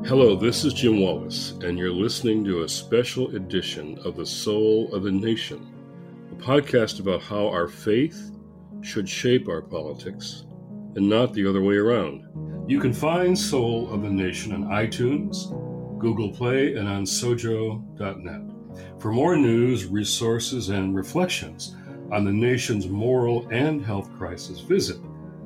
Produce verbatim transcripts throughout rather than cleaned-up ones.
Hello, this is Jim Wallace, and you're listening to a special edition of The Soul of the Nation, a podcast about how our faith should shape our politics, and not the other way around. You can find Soul of the Nation on iTunes, Google Play, and on sojo dot net. For more news, resources, and reflections on the nation's moral and health crisis, visit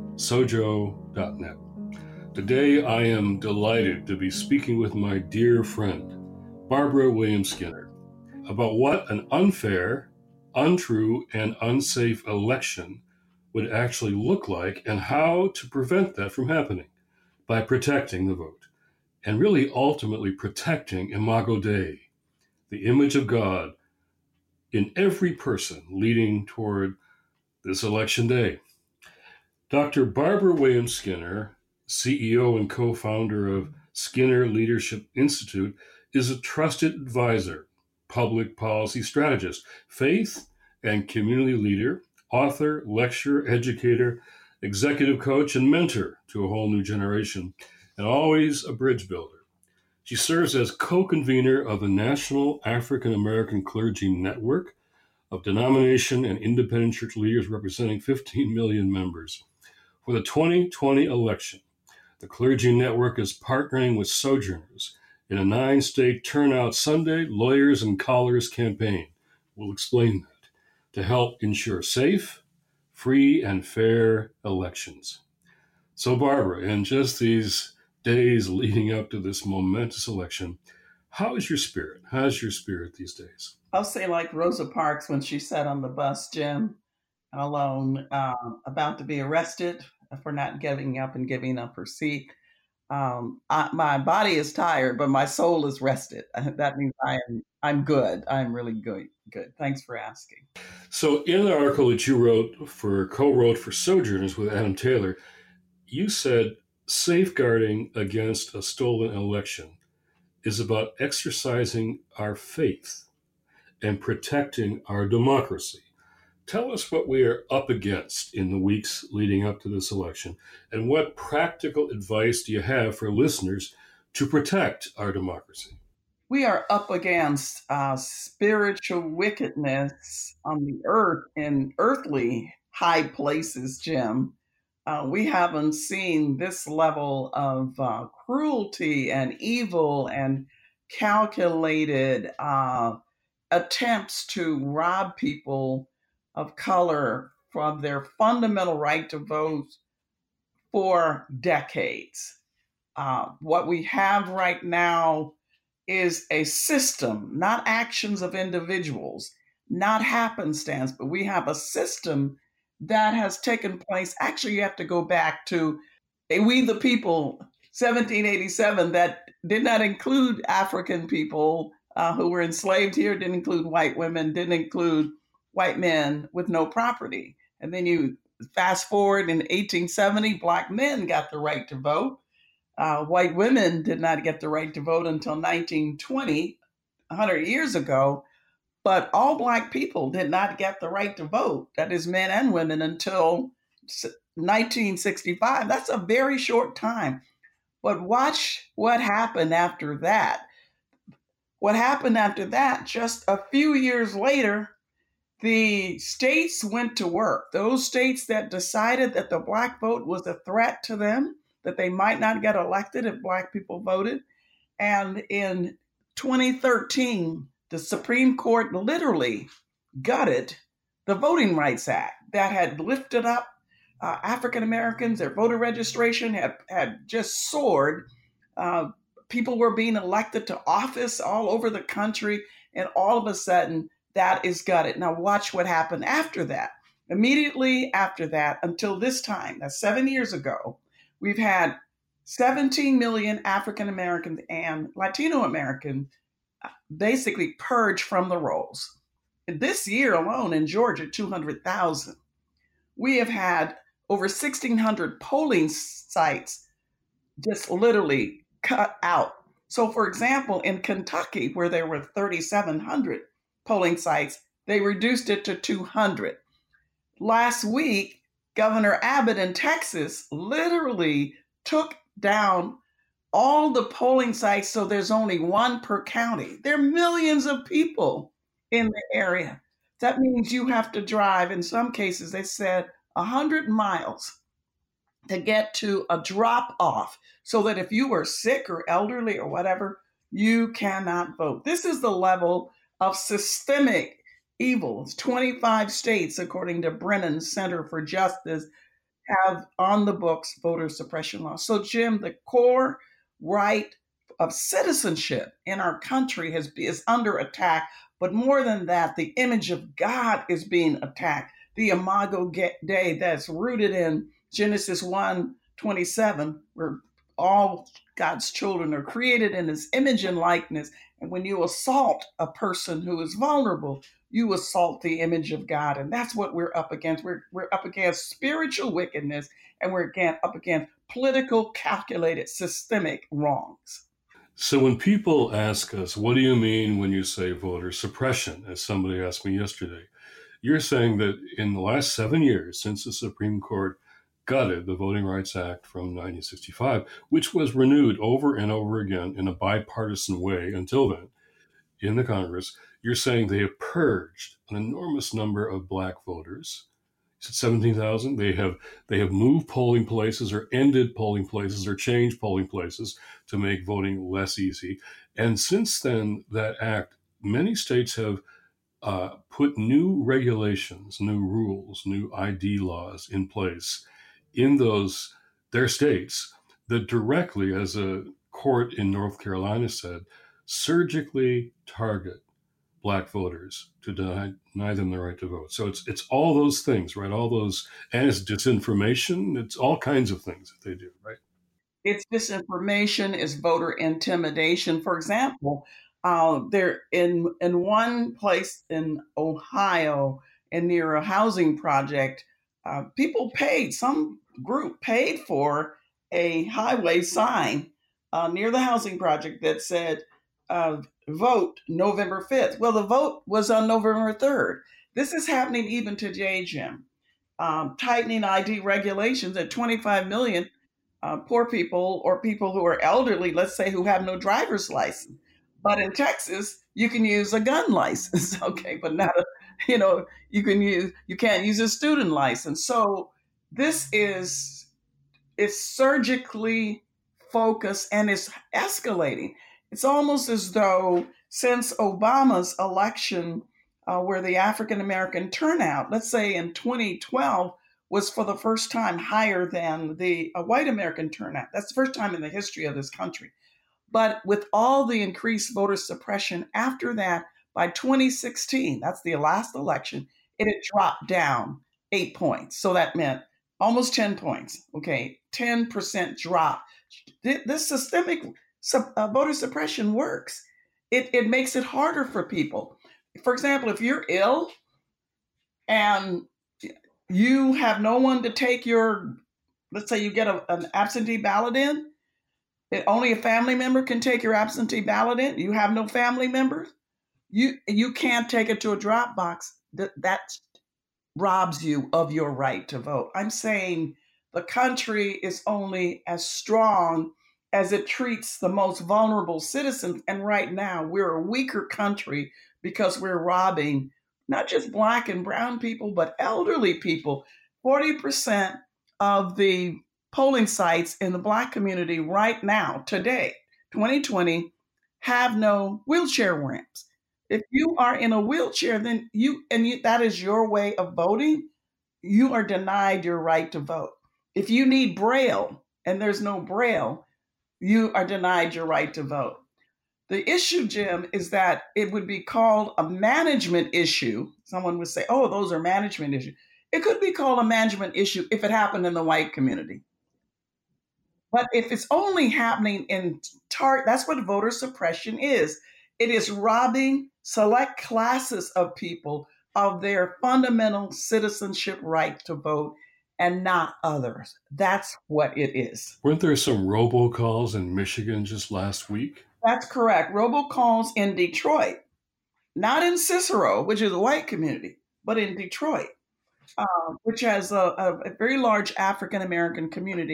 sojo dot net. Today, I am delighted to be speaking with my dear friend, Barbara Williams Skinner, about what an unfair, untrue, and unsafe election would actually look like and how to prevent that from happening by protecting the vote and really ultimately protecting Imago Dei, the image of God in every person leading toward this election day. Doctor Barbara Williams Skinner, C E O and co-founder of Skinner Leadership Institute, is a trusted advisor, public policy strategist, faith and community leader, author, lecturer, educator, executive coach, and mentor to a whole new generation, and always a bridge builder. She serves as co-convener of the National African American Clergy Network of denomination and independent church leaders representing fifteen million members. For the twenty twenty election, the Clergy Network is partnering with Sojourners in a nine-state Turnout Sunday Lawyers and Callers campaign. We'll explain that to help ensure safe, free, and fair elections. So, Barbara, in just these days leading up to this momentous election, how is your spirit? How's your spirit these days? I'll say like Rosa Parks when she sat on the bus, Jim, alone, uh, about to be arrested for not giving up and giving up her seat. Um, I, my body is tired, but my soul is rested. That means I am I'm good. I'm really good. Good. Thanks for asking. So, in the article that you wrote for co-wrote for Sojourners with Adam Taylor, you said safeguarding against a stolen election is about exercising our faith and protecting our democracy. Tell us what we are up against in the weeks leading up to this election, and what practical advice do you have for listeners to protect our democracy? We are up against uh, spiritual wickedness on the earth in earthly high places, Jim. Uh, we haven't seen this level of uh, cruelty and evil and calculated uh, attempts to rob people of color from their fundamental right to vote for decades. Uh, what we have right now is a system, not actions of individuals, not happenstance, but we have a system that has taken place. Actually, you have to go back to We the People, seventeen eighty-seven, that did not include African people uh, who were enslaved here, didn't include white women, didn't include white men with no property. And then you fast forward in eighteen seventy, Black men got the right to vote. Uh, white women did not get the right to vote until nineteen twenty, one hundred years ago. But all Black people did not get the right to vote, that is men and women, until nineteen sixty-five. That's a very short time. But watch what happened after that. What happened after that, just a few years later, the states went to work. Those states that decided that the Black vote was a threat to them, that they might not get elected if Black people voted. And in twenty thirteen, the Supreme Court literally gutted the Voting Rights Act that had lifted up uh, African Americans. Their voter registration had, had just soared. Uh, people were being elected to office all over the country, and all of a sudden, that is gutted. Now watch what happened after that. Immediately after that, until this time, that's seven years ago, we've had seventeen million African Americans and Latino Americans basically purged from the rolls. This year alone in Georgia, two hundred thousand. We have had over sixteen hundred polling sites just literally cut out. So for example, in Kentucky, where there were thirty-seven hundred polling sites, they reduced it to two hundred. Last week, Governor Abbott in Texas literally took down all the polling sites, so there's only one per county. There are millions of people in the area. That means you have to drive, in some cases, they said one hundred miles to get to a drop off so that if you were sick or elderly or whatever, you cannot vote. This is the level of systemic evils. twenty-five states, according to Brennan Center for Justice, have on the books voter suppression laws. So, Jim, the core right of citizenship in our country has is under attack. But more than that, the image of God is being attacked. The Imago Dei that's rooted in Genesis one twenty-seven, where all God's children are created in his image and likeness. And when you assault a person who is vulnerable, you assault the image of God. And that's what we're up against. We're, we're up against spiritual wickedness, and we're again up against political, calculated, systemic wrongs. So when people ask us, what do you mean when you say voter suppression, as somebody asked me yesterday, you're saying that in the last seven years, since the Supreme Court gutted the Voting Rights Act from nineteen sixty-five, which was renewed over and over again in a bipartisan way until then in the Congress, you're saying they have purged an enormous number of Black voters. You said seventeen thousand. They have they have moved polling places or ended polling places or changed polling places to make voting less easy. And since then, that act, many states have uh, put new regulations, new rules, new I D laws in place in those their states that directly, as a court in North Carolina said, surgically target Black voters to deny, deny them the right to vote. So it's it's all those things, right? All those, and it's disinformation. It's all kinds of things that they do, right? It's disinformation, it's voter intimidation. For example, uh, there in in one place in Ohio, and near a housing project, uh, people paid, some group paid for a highway sign uh, near the housing project that said, uh, vote November fifth. Well, the vote was on November third. This is happening even today, Jim. Um, tightening I D regulations at twenty-five million uh, poor people or people who are elderly, let's say, who have no driver's license. But in Texas, you can use a gun license, okay, but not a, you know, you can use, you can't use a student license. So this is, it's surgically focused and it's escalating. It's almost as though since Obama's election, uh, where the African American turnout, let's say in twenty twelve, was for the first time higher than the uh, white American turnout. That's the first time in the history of this country. But with all the increased voter suppression after that, by twenty sixteen, that's the last election, it had dropped down eight points. So that meant almost ten points, okay, ten percent drop. This systemic uh, voter suppression works. It, it makes it harder for people. For example, if you're ill and you have no one to take your, let's say you get a, an absentee ballot in, it, only a family member can take your absentee ballot in. You have no family members. You you can't take it to a drop box. That, that robs you of your right to vote. I'm saying the country is only as strong as it treats the most vulnerable citizens. And right now, we're a weaker country because we're robbing not just Black and brown people, but elderly people. forty percent of the polling sites in the Black community right now, today, twenty twenty, have no wheelchair ramps. If you are in a wheelchair, then you, and you, that is your way of voting, you are denied your right to vote. If you need Braille and there's no Braille, you are denied your right to vote. The issue, Jim, is that it would be called a management issue. Someone would say, oh, those are management issues. It could be called a management issue if it happened in the white community. But if it's only happening in tar, that's what voter suppression is. It is robbing select classes of people of their fundamental citizenship right to vote and not others. That's what it is. Weren't there some robocalls in Michigan just last week? That's correct. Robocalls in Detroit, not in Cicero, which is a white community, but in Detroit, uh, which has a, a, a very large African American community.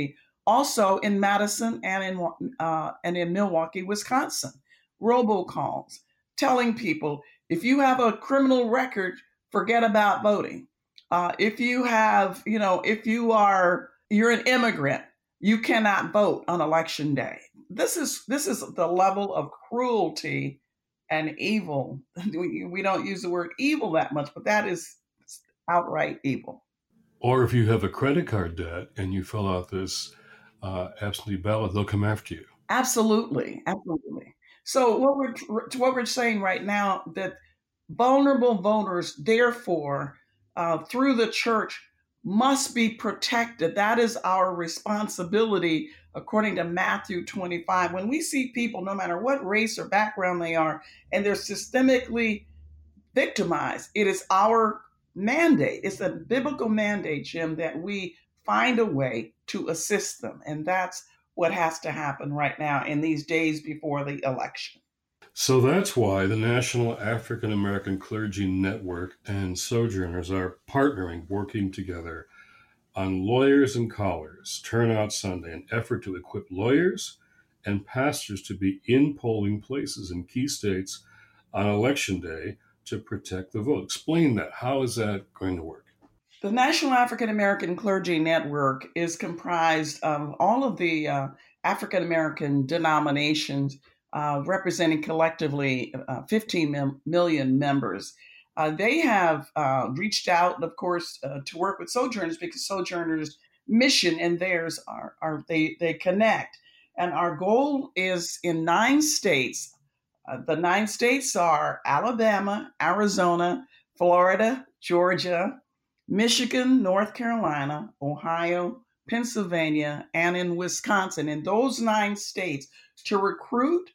Also in Madison and in uh, and in Milwaukee, Wisconsin, robocalls telling people if you have a criminal record, forget about voting. Uh, if you have, you know, if you are you're an immigrant, you cannot vote on election day. This is this is the level of cruelty and evil. We, we don't use the word evil that much, but that is outright evil. Or if you have a credit card debt and you fill out this uh, absentee ballot, they'll come after you. Absolutely, absolutely. So what we're what we're saying right now that vulnerable voters, therefore, uh, through the church, must be protected. That is our responsibility, according to Matthew twenty-five. When we see people, no matter what race or background they are, and they're systemically victimized, it is our mandate. It's a biblical mandate, Jim, that we find a way to assist them. And that's what has to happen right now in these days before the election. So that's why the National African American Clergy Network and Sojourners are partnering, working together on Lawyers and Callers Turnout Sunday, an effort to equip lawyers and pastors to be in polling places in key states on Election Day to protect the vote. Explain that. How is that going to work? The National African American Clergy Network is comprised of all of the uh, African American denominations uh, representing collectively uh, fifteen mem- million members. Uh, they have uh, reached out, of course, uh, to work with Sojourners because Sojourners' mission and theirs are, are they, they connect. And our goal is in nine states. Uh, the nine states are Alabama, Arizona, Florida, Georgia, Michigan, North Carolina, Ohio, Pennsylvania, and in Wisconsin. In those nine states, to recruit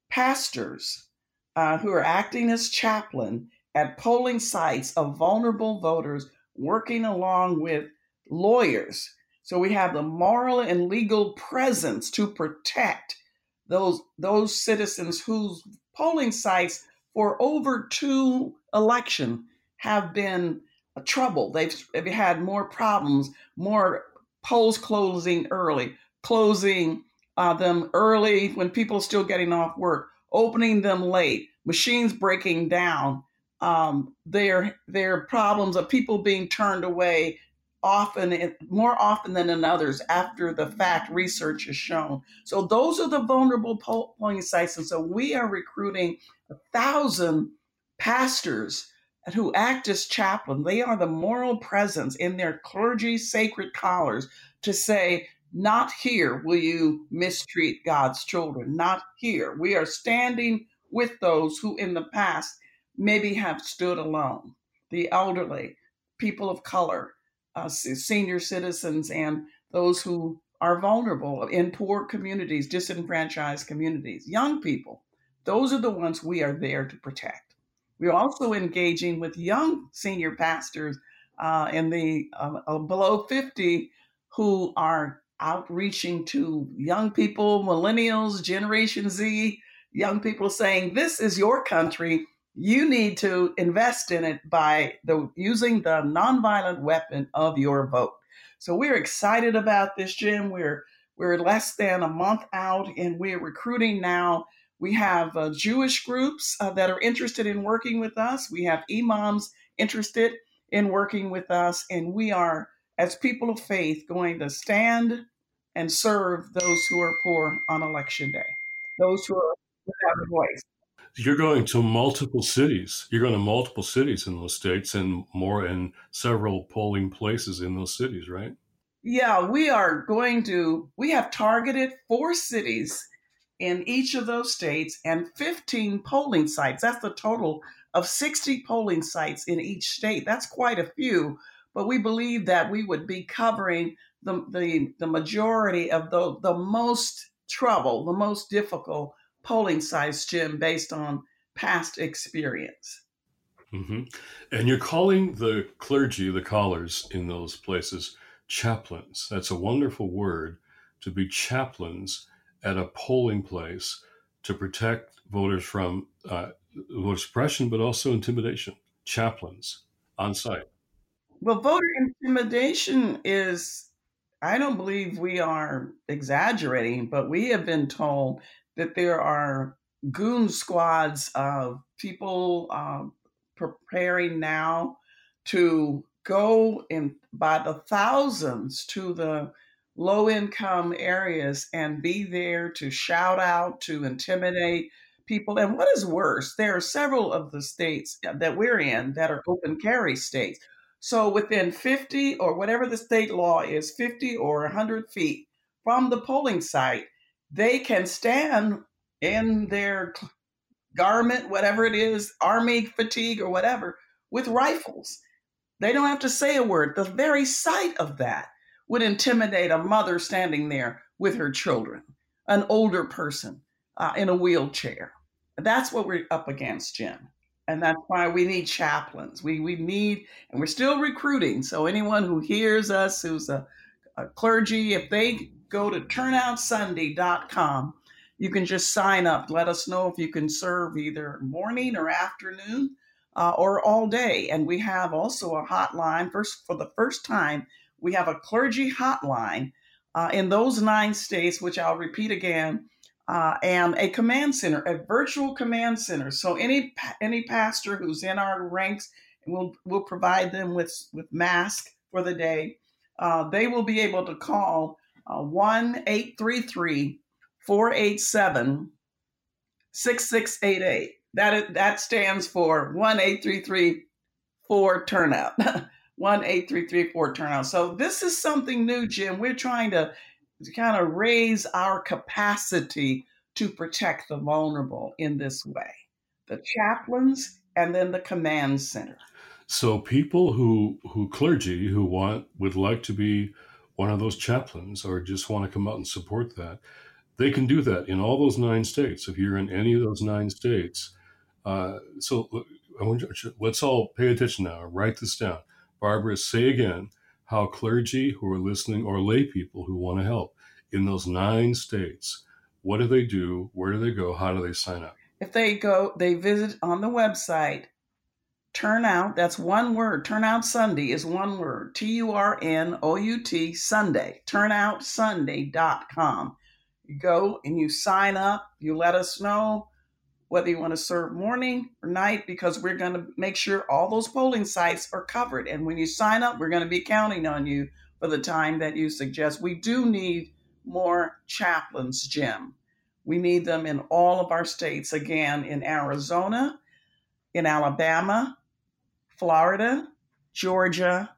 pastors uh, who are acting as chaplain at polling sites of vulnerable voters, working along with lawyers. So we have the moral and legal presence to protect those those citizens whose polling sites for over two elections have been a trouble. They've, they've had more problems, more polls closing early, closing uh, them early when people are still getting off work, opening them late, machines breaking down. Um, their their problems of people being turned away often, more often than in others, after the fact research has shown. So those are the vulnerable polling sites. And so we are recruiting a thousand pastors who act as chaplain. They are the moral presence in their clergy sacred collars to say, not here will you mistreat God's children. Not here. We are standing with those who in the past maybe have stood alone, the elderly, people of color, uh, senior citizens, and those who are vulnerable in poor communities, disenfranchised communities, young people. Those are the ones we are there to protect. We're also engaging with young senior pastors uh, in the uh, below fifty who are outreaching to young people, millennials, Generation Z, young people saying, this is your country. You need to invest in it by the, using the nonviolent weapon of your vote. So we're excited about this, Jim. We're we're less than a month out, and we're recruiting now. We have uh, Jewish groups uh, that are interested in working with us. We have imams interested in working with us, and we are, as people of faith, going to stand and serve those who are poor on election day, those who are without a voice. You're going to multiple cities. You're going to multiple cities in those states and more in several polling places in those cities, right? Yeah, we are going to, we have targeted four cities in each of those states and fifteen polling sites. That's the total of sixty polling sites in each state. That's quite a few, but we believe that we would be covering the, the, the majority of the, the most trouble, the most difficult polling sites, Jim, based on past experience. Mm-hmm. And you're calling the clergy, the callers in those places, chaplains. That's a wonderful word, to be chaplains at a polling place to protect voters from uh, voter suppression, but also intimidation. Chaplains on site. Well, voter intimidation is I don't believe we are exaggerating, but we have been told that there are goon squads of people um, preparing now to go in by the thousands to the low income areas and be there to shout out, to intimidate people. And what is worse, there are several of the states that we're in that are open carry states. So within fifty or whatever the state law is, fifty or one hundred feet from the polling site, they can stand in their garment, whatever it is, army fatigue or whatever, with rifles. They don't have to say a word. The very sight of that would intimidate a mother standing there with her children, an older person uh, in a wheelchair. That's what we're up against, Jim. And that's why we need chaplains. We, we need, and we're still recruiting. So anyone who hears us who's a, a clergy, if they go to turnout sunday dot com, you can just sign up. Let us know if you can serve either morning or afternoon uh, or all day. And we have also a hotline. First, for the first time, we have a clergy hotline uh, in those nine states, which I'll repeat again, uh, and a command center, a virtual command center. So any any pastor who's in our ranks, and we'll we'll provide them with with mask for the day. Uh, they will be able to call uh, one eight three three four eight seven six six eight eight. That is, that stands for one eight three three four turnout. one eight three three four turnout. So this is something new, Jim. We're trying to, to kind of raise our capacity to protect the vulnerable in this way. The chaplains and then the command center. So people who who clergy who want would like to be one of those chaplains or just want to come out and support that, they can do that in all those nine states. If you're in any of those nine states, uh, so I want you, let's all pay attention now. Write this down. Barbara, say again how clergy who are listening or lay people who want to help in those nine states, what do they do? Where do they go? How do they sign up? If they go, they visit on the website, Turnout, that's one word. Turnout Sunday is one word. T U R N O U T, Sunday, turnout sunday dot com. You go and you sign up. You let us know whether you want to serve morning or night, because we're going to make sure all those polling sites are covered. And when you sign up, we're going to be counting on you for the time that you suggest. We do need more chaplains, Jim. We need them in all of our states. Again, in Arizona, in Alabama, Florida, Georgia,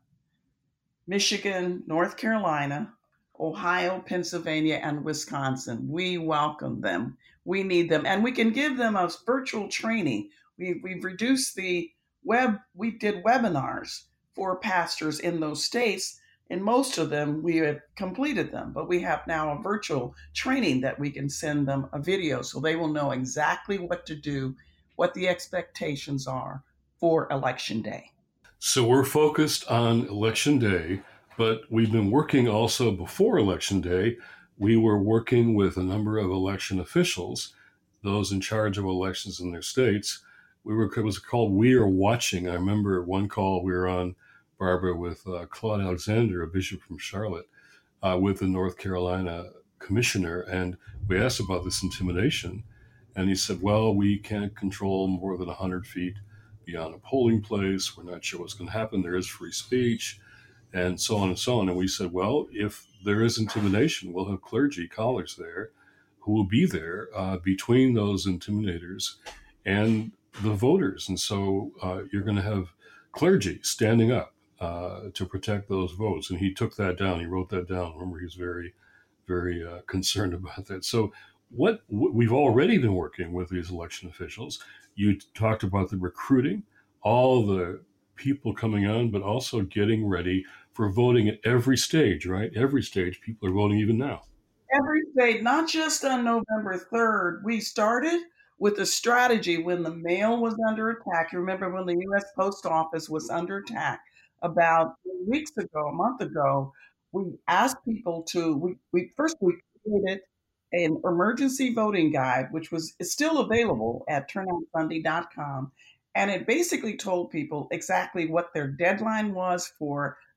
Michigan, North Carolina, Ohio, Pennsylvania, and Wisconsin. We welcome them. We need them. And we can give them a virtual training. We, we've reduced the web, we did webinars for pastors in those states. In most of them, we have completed them, but we have now a virtual training that we can send them a video so they will know exactly what to do, what the expectations are for Election Day. So we're focused on Election Day, but we've been working also before Election Day. We were working with a number of election officials, those in charge of elections in their states. We were, it was called We Are Watching. I remember one call we were on, Barbara, with uh, Claude Alexander, a bishop from Charlotte, uh, with the North Carolina commissioner. And we asked about this intimidation. And he said, well, we can't control more than one hundred feet beyond a polling place. We're not sure what's going to happen. There is free speech, and so on and so on. And we said, well, if there is intimidation, we'll have clergy callers there who will be there uh, between those intimidators and the voters. And so uh, you're going to have clergy standing up uh, to protect those votes. And he took that down. He wrote that down. Remember, he's very, very uh, concerned about that. So what we've already been working with these election officials. You talked about the recruiting, all the people coming on, but also getting ready for voting at every stage, right? Every stage, people are voting even now. Every state, not just on November third. We started with a strategy when the mail was under attack. You remember when the U S Post Office was under attack about weeks ago, a month ago, we asked people to, we, we first we created an emergency voting guide, which was is still available at turnout sunday dot com. And it basically told people exactly what their deadline was for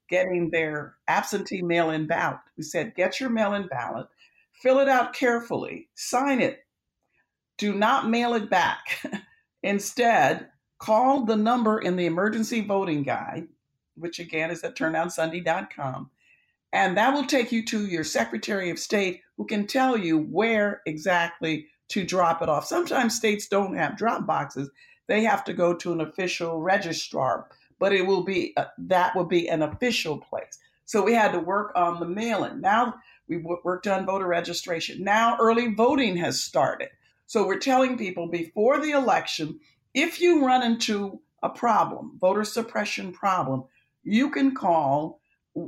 getting their absentee mail-in ballot. We said, get your mail-in ballot, fill it out carefully, sign it. Do not mail it back. Instead, call the number in the emergency voting guide, which again is at turn down sunday dot com, and that will take you to your Secretary of State, who can tell you where exactly to drop it off. Sometimes states don't have drop boxes. They have to go to an official registrar, but it will be uh, that will be an official place. So we had to work on the mail-in. Now we worked on voter registration. Now early voting has started. So we're telling people before the election, if you run into a problem, voter suppression problem, you can call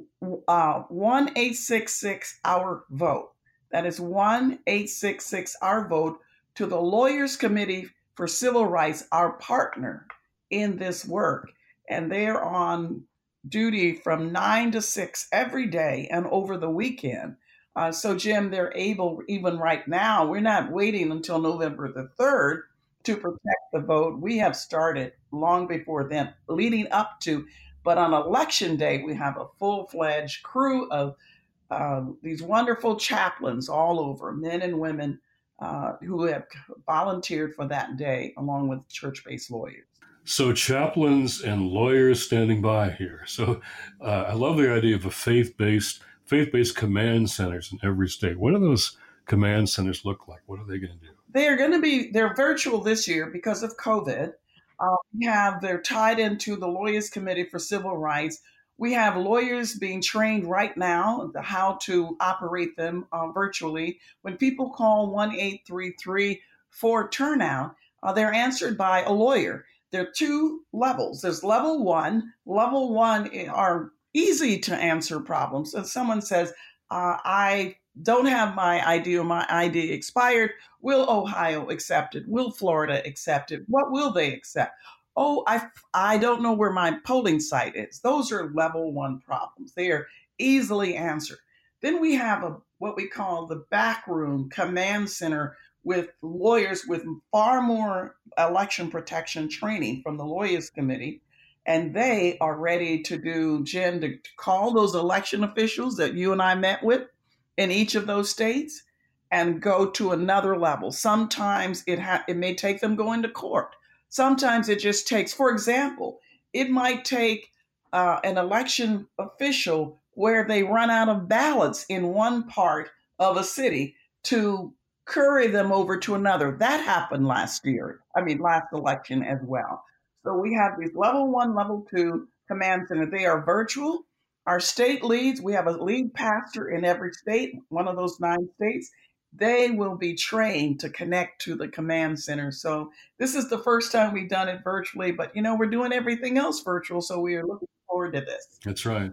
uh, one eight six six our vote. That is one eight six six our vote to the Lawyers Committee for Civil Rights, our partner in this work. And they're on duty from nine to six every day and over the weekend. Uh, so, Jim, they're able, even right now, we're not waiting until November the third to protect the vote. We have started long before then, leading up to. But on election day, we have a full-fledged crew of uh, these wonderful chaplains all over, men and women uh, who have volunteered for that day, along with church-based lawyers. So chaplains and lawyers standing by here. So uh, I love the idea of a faith-based faith-based command centers in every state. What do those command centers look like? What are they going to do? They're going to be, they're virtual this year because of COVID. Uh, we have, they're tied into the Lawyers Committee for Civil Rights. We have lawyers being trained right now how to operate them uh, virtually. When people call one eight three three for turnout, uh, they're answered by a lawyer. There are two levels. There's level one. Level one are easy to answer problems. If someone says, uh, I don't have my I D or my I D expired, will Ohio accept it? Will Florida accept it? What will they accept? Oh, I, I don't know where my polling site is. Those are level one problems. They are easily answered. Then we have a what we call the backroom command center with lawyers with far more election protection training from the Lawyers Committee. And they are ready to do, Jen, to call those election officials that you and I met with in each of those states and go to another level. Sometimes it ha- it may take them going to court. Sometimes it just takes, for example, it might take uh, an election official where they run out of ballots in one part of a city to curry them over to another. That happened last year. I mean, last election as well. So we have these level one, level two command center. They are virtual. Our state leads, we have a lead pastor in every state, one of those nine states. They will be trained to connect to the command center. So this is the first time we've done it virtually, but you know, we're doing everything else virtual. So we are looking forward to this. That's right.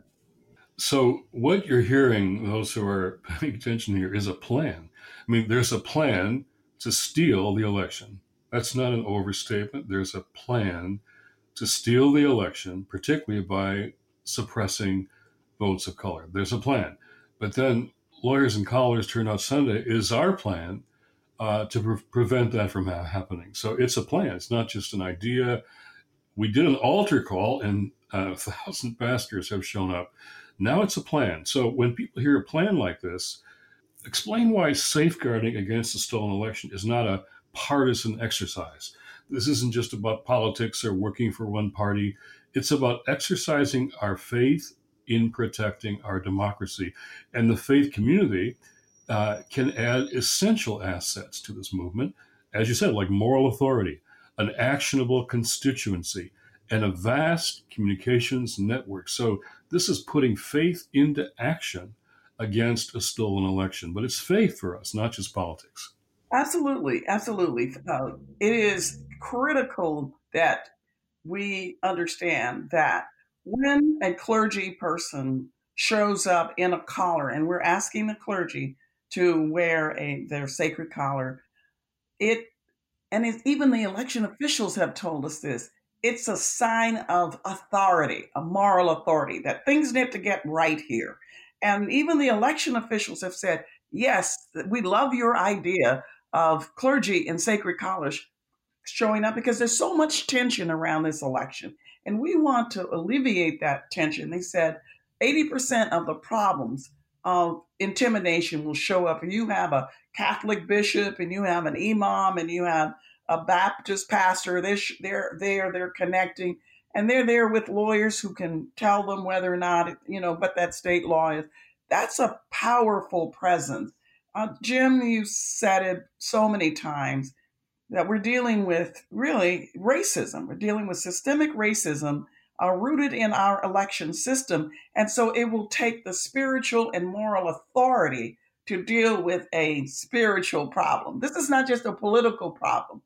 So what you're hearing, those who are paying attention here, is a plan. I mean, there's a plan to steal the election. That's not an overstatement. There's a plan to steal the election, particularly by suppressing votes of color. There's a plan. But then Lawyers and Collars Turnout Sunday is our plan uh, to pre- prevent that from ha- happening. So it's a plan. It's not just an idea. We did an altar call and uh, a thousand pastors have shown up. Now it's a plan. So when people hear a plan like this, explain why safeguarding against a stolen election is not a partisan exercise. This isn't just about politics or working for one party. It's about exercising our faith in protecting our democracy. And the faith community uh, can add essential assets to this movement, as you said, like moral authority, an actionable constituency, and a vast communications network. So this is putting faith into action against a stolen election. But it's faith for us, not just politics. Absolutely, absolutely. Uh, it is critical that we understand that when a clergy person shows up in a collar, and we're asking the clergy to wear a their sacred collar, it and it, even the election officials have told us this. It's a sign of authority, a moral authority, that things need to get right here. And even the election officials have said, yes, we love your idea of clergy in sacred collars showing up because there's so much tension around this election. And we want to alleviate that tension. They said, eighty percent of the problems of intimidation will show up. If you have a Catholic bishop and you have an imam and you have a Baptist pastor, they're, they're there, they're connecting, and they're there with lawyers who can tell them whether or not, you know, but that state law is. That's a powerful presence. Uh, Jim, you said it so many times that we're dealing with really racism. We're dealing with systemic racism uh, rooted in our election system. And so it will take the spiritual and moral authority to deal with a spiritual problem. This is not just a political problem.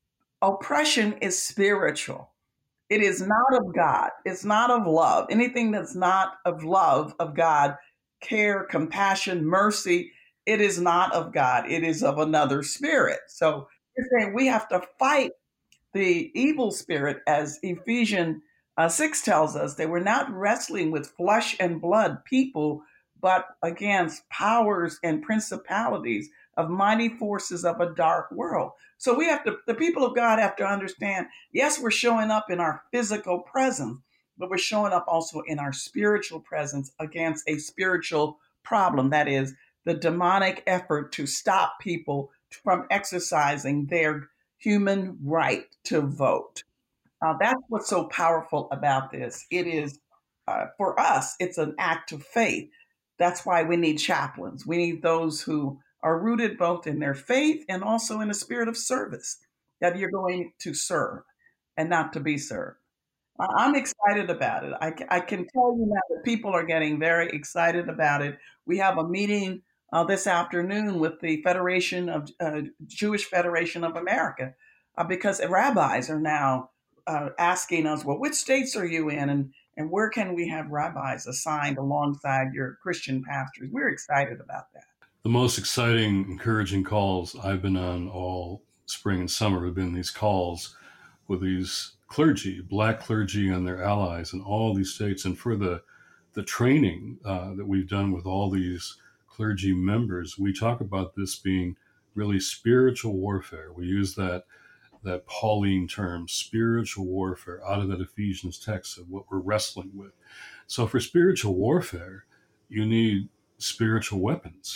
Oppression is spiritual. It is not of God. It's not of love. Anything that's not of love of God, care, compassion, mercy, it is not of God. It is of another spirit. So we're saying we have to fight the evil spirit, as Ephesians uh, six tells us, that we're not wrestling with flesh and blood people, but against powers and principalities of mighty forces of a dark world. So we have to, the people of God have to understand, yes, we're showing up in our physical presence, but we're showing up also in our spiritual presence against a spiritual problem. That is the demonic effort to stop people from exercising their human right to vote. Uh, that's what's so powerful about this. It is, uh, for us, it's an act of faith. That's why we need chaplains. We need those who are rooted both in their faith and also in a spirit of service, that you're going to serve and not to be served. I'm excited about it. I, I can tell you now that people are getting very excited about it. We have a meeting uh, this afternoon with the Federation of uh, Jewish Federation of America uh, because rabbis are now uh, asking us, well, which states are you in, and and where can we have rabbis assigned alongside your Christian pastors? We're excited about that. The most exciting, encouraging calls I've been on all spring and summer have been these calls with these clergy, Black clergy and their allies in all these states. And for the, the training uh, that we've done with all these clergy members, we talk about this being really spiritual warfare. We use that, that Pauline term, spiritual warfare, out of that Ephesians text of what we're wrestling with. So for spiritual warfare, you need spiritual weapons.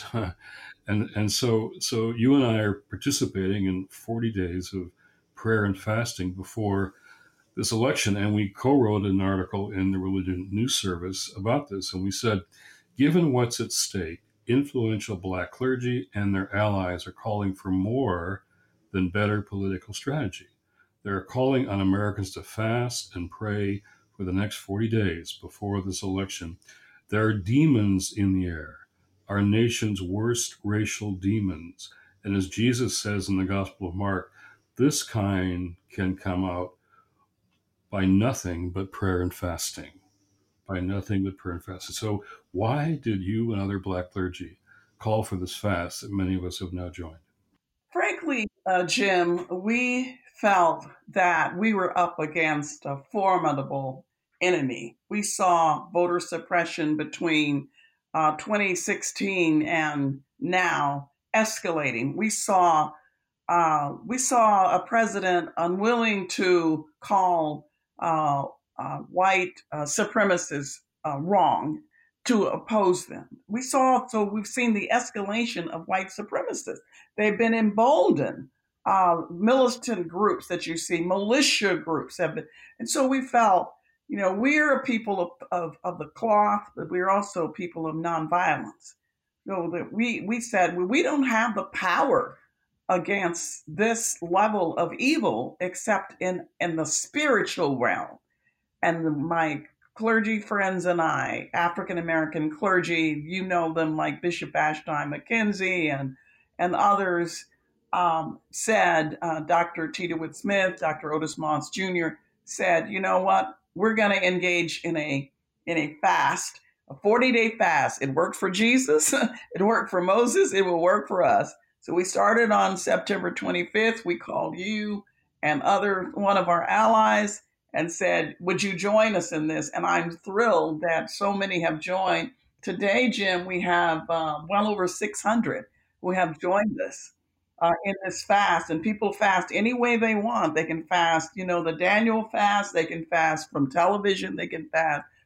and and so so you and I are participating in forty days of prayer and fasting before this election, and we co-wrote an article in the Religion News Service about this, and we said, given what's at stake, influential Black clergy and their allies are calling for more than better political strategy. They're calling on Americans to fast and pray for the next forty days before this election. There are demons in the air, our nation's worst racial demons. And as Jesus says in the Gospel of Mark, this kind can come out by nothing but prayer and fasting. By nothing but prayer and fasting. So why did you and other Black clergy call for this fast that many of us have now joined? Frankly, uh, Jim, we felt that we were up against a formidable enemy. We saw voter suppression between uh, twenty sixteen and now escalating. We saw uh, we saw a president unwilling to call uh, uh, white uh, supremacists uh, wrong, to oppose them. We saw, so we've seen the escalation of white supremacists. They've been emboldened. Uh, militant groups that you see, militia groups have been, and so we felt, you know, we're a people of, of, of the cloth, but we're also people of nonviolence. So that we we said, well, we don't have the power against this level of evil except in in the spiritual realm. And my clergy friends and I, African American clergy, you know them like Bishop Vashti McKenzie and and others, um, said, uh, Doctor Tita Wood Smith, Doctor Otis Moss Junior said, you know what, we're going to engage in a in a fast, a forty day fast. It worked for Jesus, it worked for Moses, it will work for us. So we started on September twenty-fifth. We called you and other one of our allies and said, would you join us in this? And I'm thrilled that so many have joined. Today, Jim, we have uh, well over six hundred who have joined us uh, in this fast. And people fast any way they want. They can fast, you know, the Daniel fast. They can fast from television. They can fast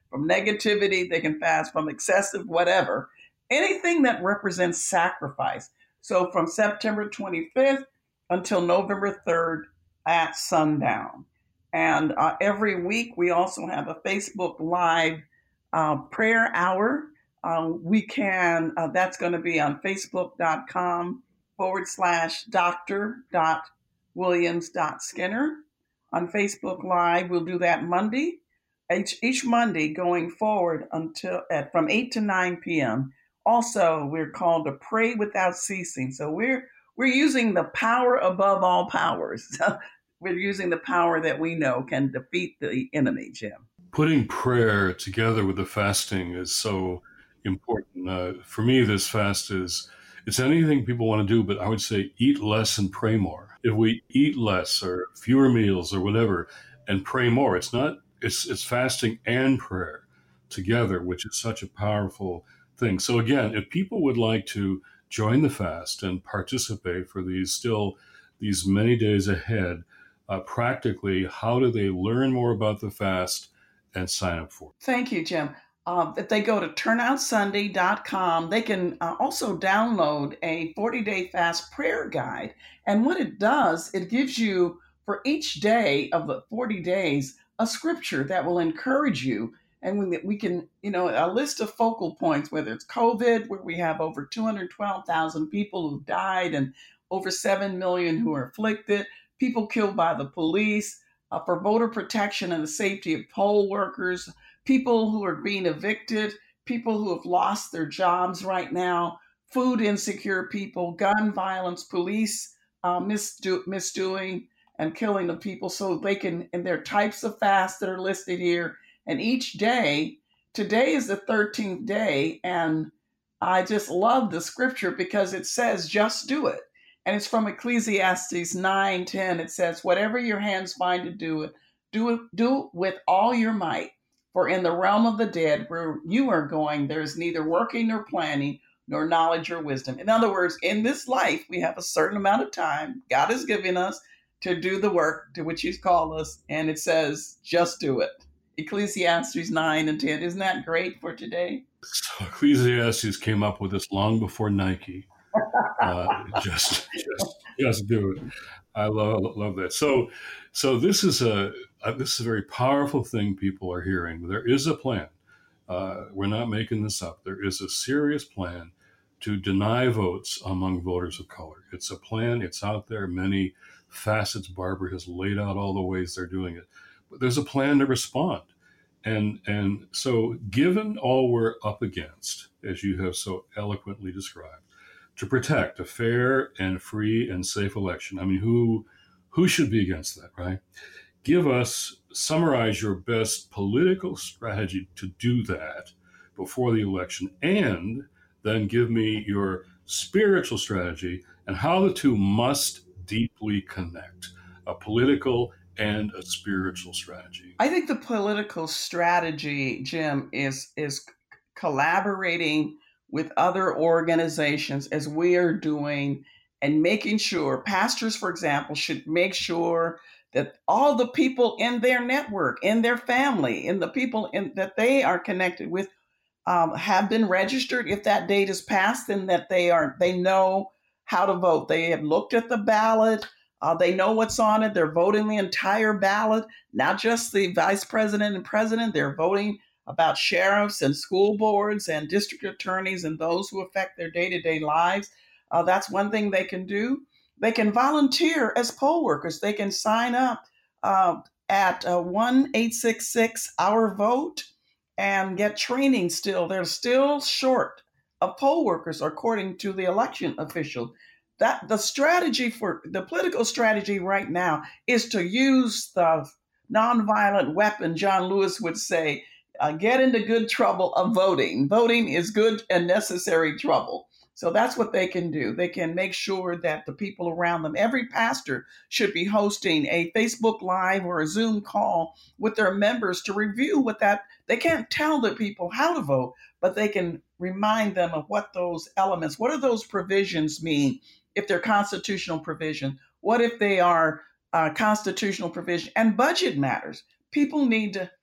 from negativity. They can fast from excessive whatever, anything that represents sacrifice. So from September twenty-fifth until November third at sundown. And uh, every week we also have a Facebook Live uh, prayer hour. Uh, we can, uh, that's going to be on facebook.com forward slash doctor dot williams dot skinner. On Facebook Live, we'll do that Monday, each, each Monday going forward until at from eight to nine p.m. Also, we're called to pray without ceasing. So we're we're using the power above all powers. We're using the power that we know can defeat the enemy, Jim. Putting prayer together with the fasting is so important. Uh, for me, this fast is, it's anything people want to do, but I would say eat less and pray more. If we eat less or fewer meals or whatever and pray more, it's not, it's, it's fasting and prayer together, which is such a powerful thing. So again, if people would like to join the fast and participate for these still, these many days ahead, uh, practically, how do they learn more about the fast and sign up for it? Thank you, Jim. Uh, if they go to turnout sunday dot com, they can uh, also download a forty-day fast prayer guide. And what it does, it gives you, for each day of the forty days, a scripture that will encourage you. And we, we can, you know, a list of focal points, whether it's COVID, where we have over two hundred twelve thousand people who died and over seven million who are afflicted, people killed by the police, uh, for voter protection and the safety of poll workers, people who are being evicted, people who have lost their jobs right now, food insecure people, gun violence, police uh, misdo- misdoing and killing the people. So they can, and there are types of fasts that are listed here. And each day, today is the thirteenth day, and I just love the scripture because it says, just do it. And it's from Ecclesiastes nine ten. It says, whatever your hands find to do it, do it, do it with all your might. For in the realm of the dead, where you are going, there is neither working nor planning, nor knowledge or wisdom. In other words, in this life, we have a certain amount of time God has given us to do the work to which He's called us. And it says, just do it. Ecclesiastes nine and ten. Isn't that great for today? So Ecclesiastes came up with this long before Nike. Uh, just, just, just do it. I love, love that. So, so this is a, a this is a very powerful thing people are hearing. There is a plan. Uh, we're not making this up. There is a serious plan to deny votes among voters of color. It's a plan. It's out there. Many facets. Barbara has laid out all the ways they're doing it. But there's a plan to respond. And and so given all we're up against, as you have so eloquently described, to protect a fair and free and safe election, I mean, who who should be against that, right? Give us, summarize your best political strategy to do that before the election, and then give me your spiritual strategy and how the two must deeply connect, a political and a spiritual strategy. I think the political strategy, Jim, is is collaborating with other organizations as we are doing and making sure pastors, for example, should make sure that all the people in their network, in their family, in the people in, that they are connected with um, have been registered. If that date is passed, then that they are they know how to vote. They have looked at the ballot. Uh, they know what's on it. They're voting the entire ballot, not just the vice president and president. They're voting about sheriffs and school boards and district attorneys and those who affect their day-to-day lives. Uh, that's one thing they can do. They can volunteer as poll workers. They can sign up uh, at uh, one eight six six our vote and get training still. They're still short of poll workers, according to the election official. That the strategy for the political strategy right now is to use the nonviolent weapon, John Lewis would say, uh, get into good trouble of voting. Voting is good and necessary trouble. So that's what they can do. They can make sure that the people around them, every pastor should be hosting a Facebook Live or a Zoom call with their members to review what that, they can't tell the people how to vote, but they can remind them of what those elements, what do those provisions mean? If they're constitutional provision, what if they are uh, constitutional provision and budget matters? People need to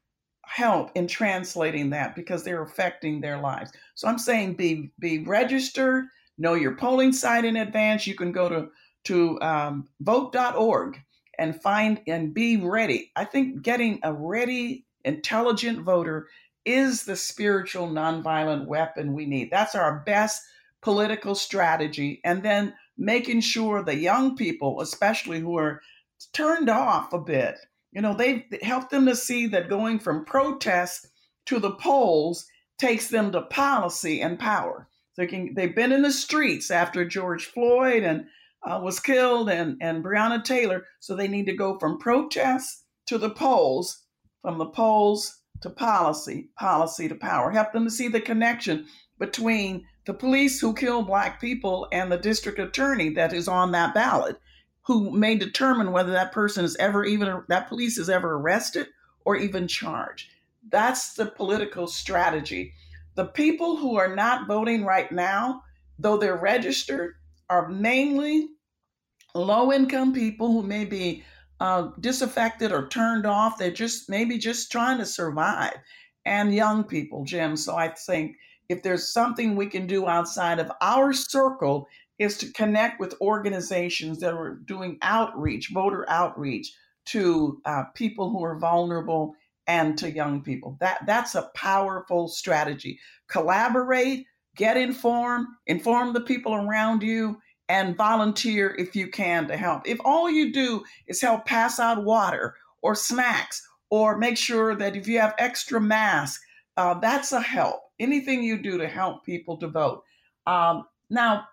help in translating that because they're affecting their lives. So I'm saying be be registered, know your polling site in advance. You can go to to um, vote dot org and find and be ready. I think getting a ready, intelligent voter is the spiritual nonviolent weapon we need. That's our best political strategy. And then making sure the young people, especially who are turned off a bit, you know, they help them to see that going from protest to the polls takes them to policy and power. They can, they've been in the streets after George Floyd and uh, was killed and, and Breonna Taylor. So they need to go from protest to the polls, from the polls to policy, policy to power. Help them to see the connection between the police who kill Black people and the district attorney that is on that ballot, who may determine whether that person is ever even, that police is ever arrested or even charged. That's the political strategy. The people who are not voting right now, though they're registered, are mainly low-income people who may be uh, disaffected or turned off. They're just maybe just trying to survive. And young people, Jim. So I think if there's something we can do outside of our circle is to connect with organizations that are doing outreach, voter outreach to uh, people who are vulnerable and to young people. That that's a powerful strategy. Collaborate, get informed, inform the people around you, and volunteer if you can to help. If all you do is help pass out water or snacks, or make sure that if you have extra masks, uh, that's a help. Anything you do to help people to vote. Um, now,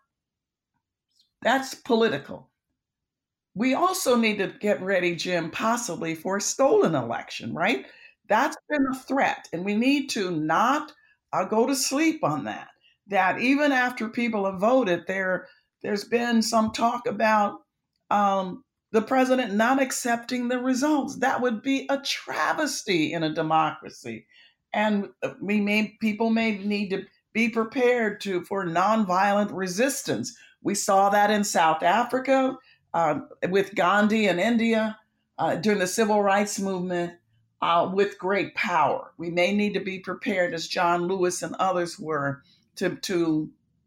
that's political. We also need to get ready, Jim, possibly for a stolen election, right? That's been a threat, and we need to not uh, go to sleep on that. That even after people have voted, there, there's been some talk about um, the president not accepting the results. That would be a travesty in a democracy. And we may, people may need to be prepared to for nonviolent resistance. We saw that in South Africa uh, with Gandhi in India uh, during the civil rights movement uh, with great power. We may need to be prepared, as John Lewis and others were, to, to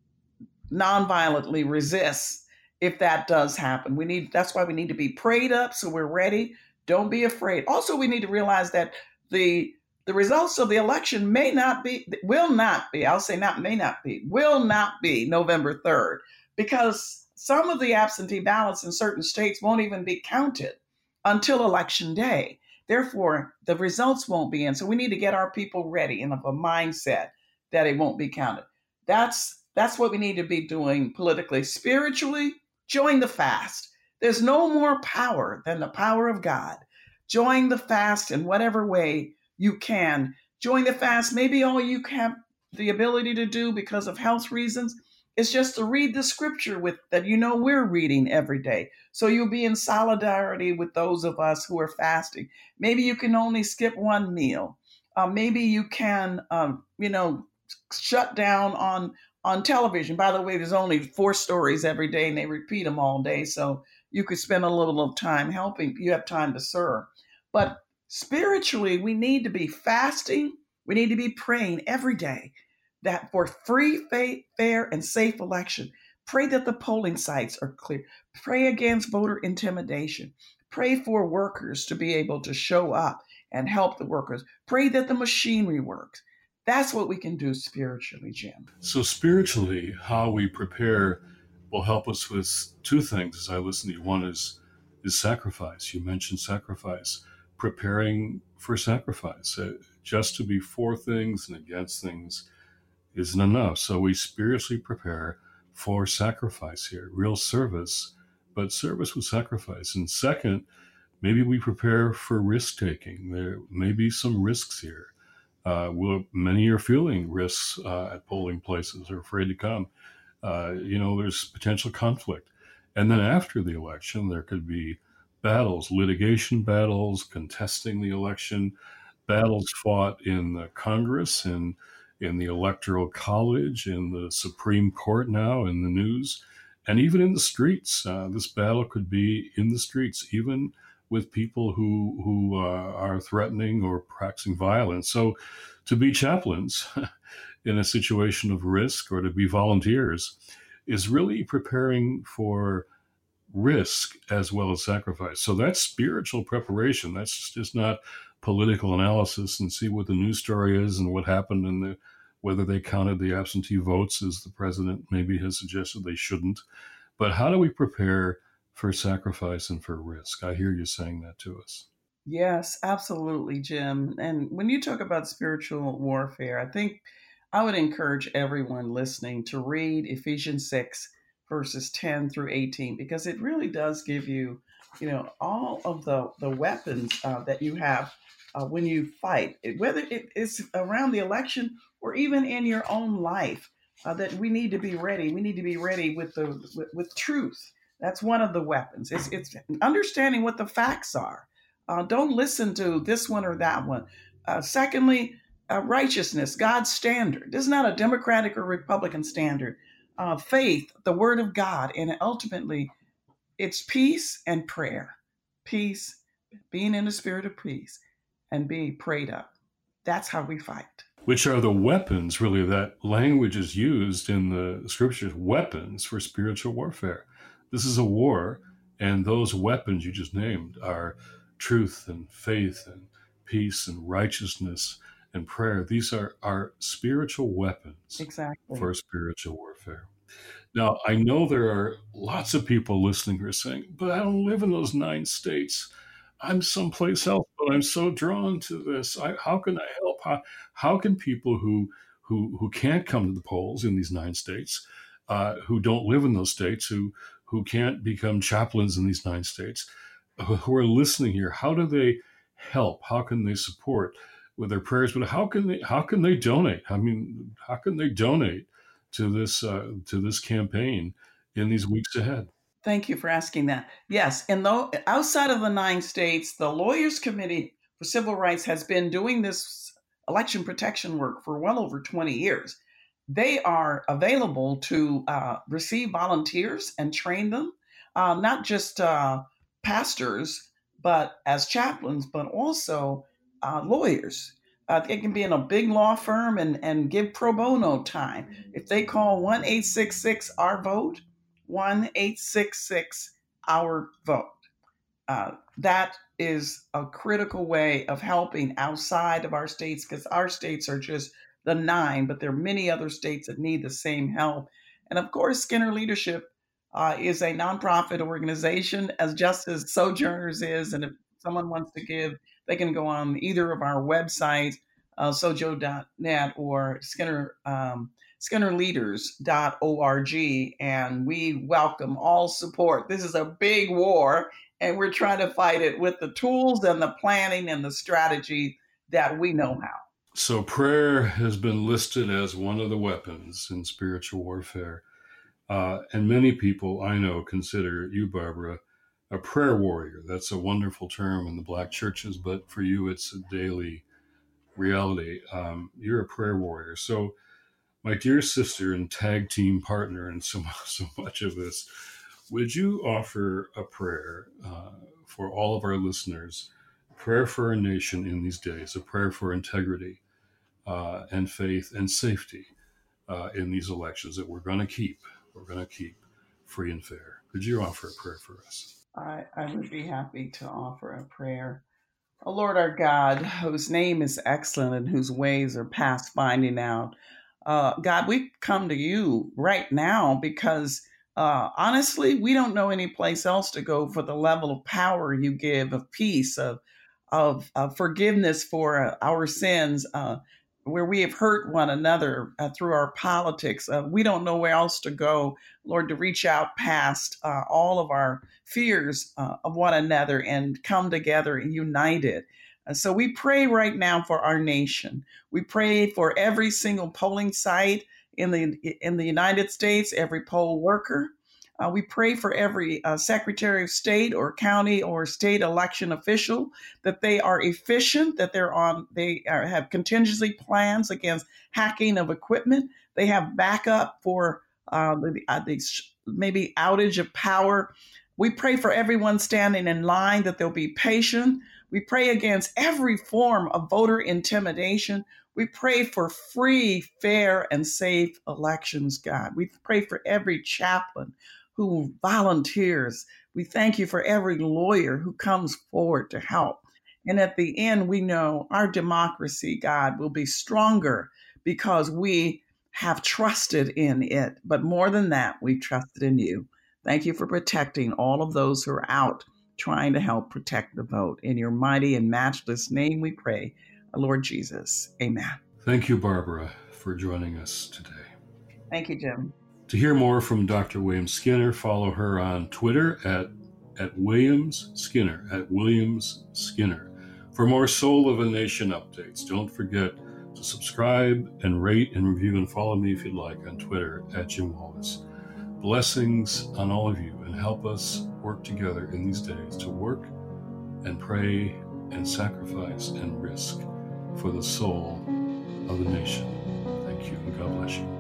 nonviolently resist if that does happen. We need, that's why we need to be prayed up so we're ready. Don't be afraid. Also, we need to realize that the the results of the election may not be, will not be, I'll say not may not be, will not be November third, because some of the absentee ballots in certain states won't even be counted until election day. Therefore, the results won't be in. So we need to get our people ready and of a mindset that it won't be counted. That's that's what we need to be doing politically. Spiritually, join the fast. There's no more power than the power of God. Join the fast in whatever way you can. Join the fast. Maybe all you have the ability to do because of health reasons is just to read the scripture with that you know we're reading every day. So you'll be in solidarity with those of us who are fasting. Maybe you can only skip one meal. Uh, maybe you can, um, you know, shut down on on television. By the way, there's only four stories every day and they repeat them all day. So you could spend a little of time helping. You have time to serve. But spiritually, we need to be fasting. We need to be praying every day that for free, fair, and safe election. Pray that the polling sites are clear. Pray against voter intimidation. Pray for workers to be able to show up and help the workers. Pray that the machinery works. That's what we can do spiritually, Jim. So spiritually, how we prepare will help us with two things as I listen to you. One is, is sacrifice. You mentioned sacrifice. Preparing for sacrifice. Uh, just to be for things and against things isn't enough. So we spiritually prepare for sacrifice here, real service, but service with sacrifice. And second, maybe we prepare for risk taking. There may be some risks here. Uh, well, many are feeling risks uh, at polling places, are afraid to come. Uh, you know, there's potential conflict. And then after the election, there could be battles, litigation battles, contesting the election, battles fought in the Congress and in the Electoral College, in the Supreme Court now, in the news, and even in the streets. Uh, this battle could be in the streets, even with people who who uh, are threatening or practicing violence. So, to be chaplains in a situation of risk, or to be volunteers, is really preparing for risk as well as sacrifice. So that's spiritual preparation. That's just not political analysis and see what the news story is and what happened and the, whether they counted the absentee votes as the president maybe has suggested they shouldn't. But how do we prepare for sacrifice and for risk? I hear you saying that to us. Yes, absolutely, Jim. And when you talk about spiritual warfare, I think I would encourage everyone listening to read Ephesians six, verses ten through eighteen, because it really does give you, you know, all of the, the weapons uh, that you have uh, when you fight, it, whether it is around the election or even in your own life, uh, that we need to be ready. We need to be ready with the with, with truth. That's one of the weapons. It's, it's understanding what the facts are. Uh, don't listen to this one or that one. Uh, secondly, uh, righteousness, God's standard. This is not a Democratic or Republican standard. Uh, faith, the word of God, and ultimately, it's peace and prayer. Peace, being in the spirit of peace, and being prayed up. That's how we fight. Which are the weapons, really, that language is used in the scriptures, weapons for spiritual warfare. This is a war, and those weapons you just named are truth and faith and peace and righteousness and prayer. These are our spiritual weapons exactly. for spiritual warfare. Now, I know there are lots of people listening who are saying, but I don't live in those nine states. I'm someplace else, but I'm so drawn to this. I, how can I help? How, how can people who, who, who can't come to the polls in these nine states, uh, who don't live in those states, who, who can't become chaplains in these nine states, who are listening here, how do they help? How can they support with their prayers? But how can they how can they donate? I mean, how can they donate to this uh, to this campaign in these weeks ahead? Thank you for asking that. Yes, and though outside of the nine states, the Lawyers Committee for Civil Rights has been doing this election protection work for well over twenty years. They are available to uh, receive volunteers and train them, uh, not just uh, pastors, but as chaplains, but also uh, lawyers. Uh, they can be in a big law firm and, and give pro bono time. If they call one eight six six our vote, one eight six six our vote. Uh, that is a critical way of helping outside of our states, because our states are just the nine, but there are many other states that need the same help. And of course, Skinner Leadership uh, is a nonprofit organization, as just as Sojourners is. And if someone wants to give, they can go on either of our websites, uh, sojo dot net or Skinner um, skinner leaders dot org, and we welcome all support. This is a big war, and we're trying to fight it with the tools and the planning and the strategy that we know how. So prayer has been listed as one of the weapons in spiritual warfare. Uh, and many people I know consider you, Barbara, a prayer warrior. That's a wonderful term in the Black churches, but for you, it's a daily reality. Um, you're a prayer warrior. So my dear sister and tag team partner in so, so much of this, would you offer a prayer uh, for all of our listeners, prayer for our nation in these days, a prayer for integrity uh, and faith and safety uh, in these elections that we're going to keep, we're going to keep free and fair? Could you offer a prayer for us? I, I would be happy to offer a prayer. O Lord our God, whose name is excellent and whose ways are past finding out. Uh, God, we come to you right now because uh, honestly, we don't know any place else to go for the level of power you give, of peace, of of, of forgiveness for uh, our sins, uh, where we have hurt one another uh, through our politics. Uh, we don't know where else to go, Lord, to reach out past uh, all of our fears uh, of one another and come together united. Uh, so we pray right now for our nation. We pray for every single polling site in the in the United States, every poll worker. Uh, we pray for every uh, Secretary of State or county or state election official, that they are efficient, that they're on, they are, have contingency plans against hacking of equipment. They have backup for uh, the, uh, the maybe outage of power We pray for everyone standing in line that they'll be patient. We pray against every form of voter intimidation. We pray for free, fair, and safe elections, God. We pray for every chaplain who volunteers. We thank you for every lawyer who comes forward to help. And at the end, we know our democracy, God, will be stronger because we have trusted in it. But more than that, we trusted in you. Thank you for protecting all of those who are out trying to help protect the vote. In your mighty and matchless name we pray, Lord Jesus. Amen. Thank you, Barbara, for joining us today. Thank you, Jim. To hear more from Doctor Williams Skinner, follow her on Twitter at, at Williams Skinner, at Williams Skinner. For more Soul of a Nation updates, don't forget to subscribe and rate and review and follow me if you'd like on Twitter at Jim Wallis. Blessings on all of you, and help us work together in these days to work and pray and sacrifice and risk for the soul of the nation. Thank you, and God bless you.